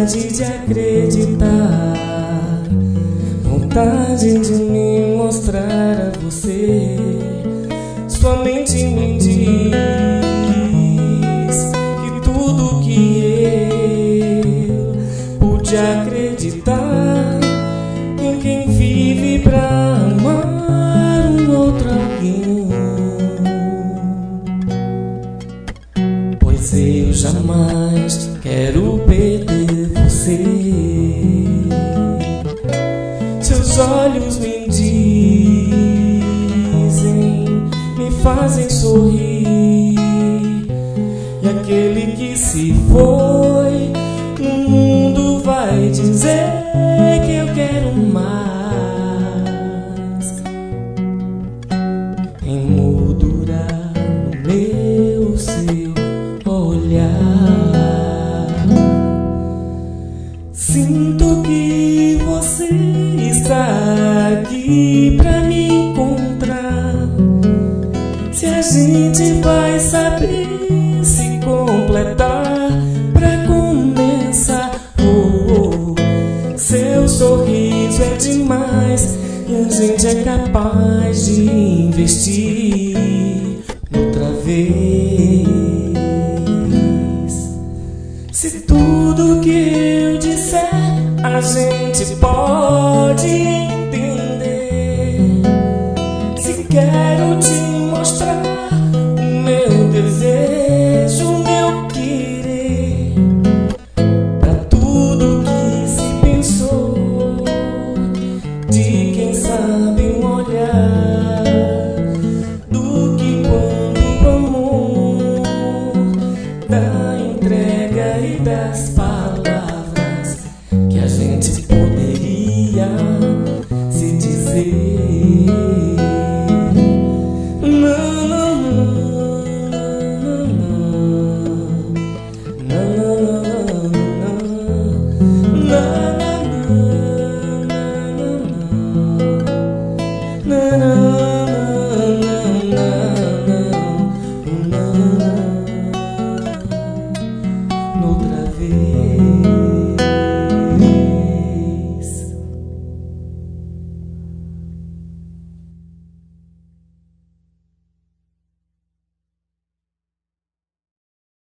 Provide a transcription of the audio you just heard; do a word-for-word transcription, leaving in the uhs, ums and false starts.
vontade de acreditar, vontade de me mostrar a você. Sua mente me diz que tudo que eu pude acreditar em quem vive pra amar um outro alguém, pois eu jamais quero perder você. Seus olhos me dizem, me fazem sorrir, e aquele que se foi no mundo vai dizer que eu quero mais, emoldurar no meu seu olhar. Sinto que você está aqui pra me encontrar. Se a gente vai saber se completar pra começar. Oh, oh. Seu sorriso é demais e a gente é capaz de investir outra vez. Se tudo que eu disser a gente pode entender, se quero te mostrar o meu desejo, o meu querer, pra tudo que se pensou, de quem sabe um olhar, do que quando o amor da entrega e das palavras que a gente poderia se dizer. Não, não, não, não, outra vez.